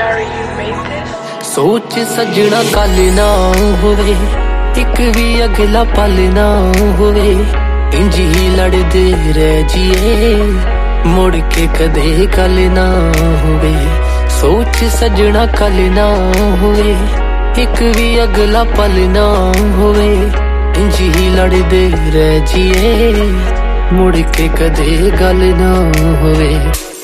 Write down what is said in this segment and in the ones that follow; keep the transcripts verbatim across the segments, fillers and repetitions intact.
सोच सजना कल ना होवे, एक भी अगला पल ना होवे, इंज ही लड़दे रह जिए, मुड़ के कदे कल ना होवे। सोच सजना कल ना होवे, एक भी अगला पल ना होवे, इंज ही लड़दे रह जिए, मुड़ के कदे गल ना होवे।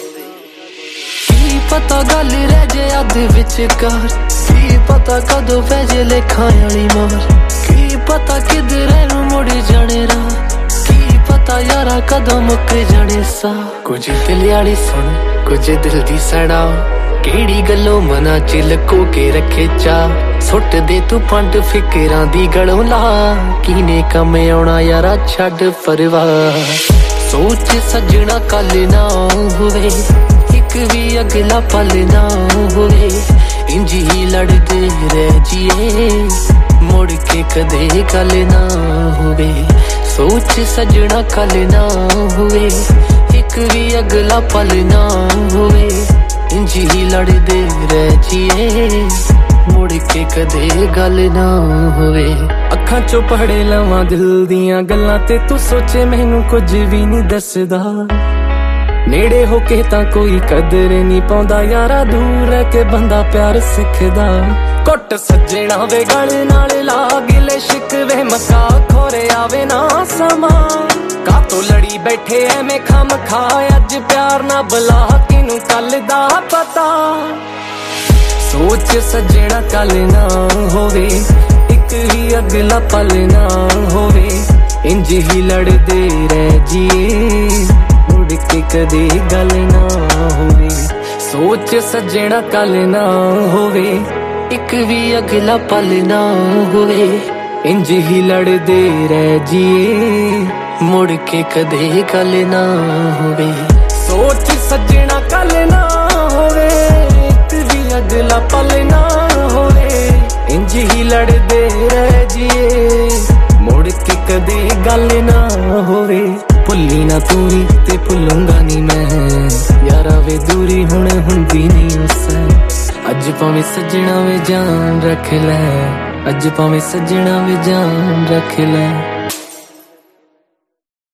की पता गल रह जाए अध विचकार, की पता कदों पै जे लेखां वाली मार, की पता किधरे नूं मुड़ जाने राह, की पता यारा कदों मुक जाने सा। कुछ दिल वाली सुन कुछ दिल दी सड़ा, केड़ी गल्लों मना च लको के रखे चा, सुट दे तू पंड फिकरां दी गलों ला, कीने कम आउणा यारा छड्ड परवाह। सोच सजना कल ना होवे, एक भी अगला पल ना होवे, इंज ही लड़दे रह जिए, मुड़ के कदे गल ना होवे। सोच सजना कल ना होवे, एक भी अगला पल ना होवे, इंज ही लड़दे रह जिए, मुड़ के कदे गल ना होवे। अखां चों पढ़े लवां दिल दियां गल्लां ते तू सोचे मैनू कुछ भी नहीं दसदा, नेड़े होके तां कोई कदर नहीं पाउंदा यारा, दूर रह के बंदा प्यार सिखदा। कुट सजना वे गल नाल ला गिले शिकवे मका खोरे आवे ना समा, कातों लड़ी बैठे एवें खम खा, अज प्यार ना बुला किनू कल दा पता। सोच सजना कल ना होवे, एक ही अगला पल ना होवे, इंज ही लड़दे रह जिए, मुड़ के कदे गल ना होवे। सोच सजना कल ना होवे, एक भी अगला पल ना होवे, इंज ही लड़दे रह जिए, मुड़ के कदे गल ना होवे। सोच सजना कल ना होवे, एक भी अगला पल ना होवे, इंज ही लड़दे रह जिए, मुड़ के कदे गल ना होवे। भुल्ली ना तूरी ते भुलूंगा नी मैं, यारा वे दूरी हुण हुंदी नी उसै, अज भावें सजना वे जान रख लै, अज भावें सजना वे जान रख लै।